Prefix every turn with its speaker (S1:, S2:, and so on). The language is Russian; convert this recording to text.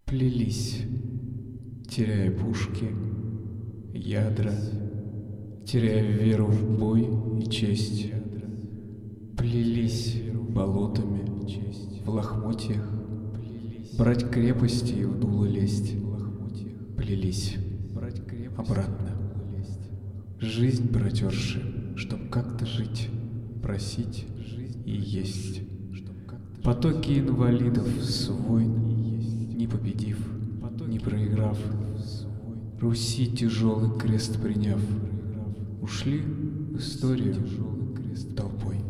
S1: Плелись, теряя пушки, ядра, теряя веру в бой и честь. Плелись болотами, в лохмотьях, брать крепости и в дуло лезть. Плелись обратно. Жизнь протерши, чтоб как-то жить, просить и есть. Потоки инвалидов с войн, не победив, не проиграв, Руси тяжелый крест приняв, ушли в историю толпой.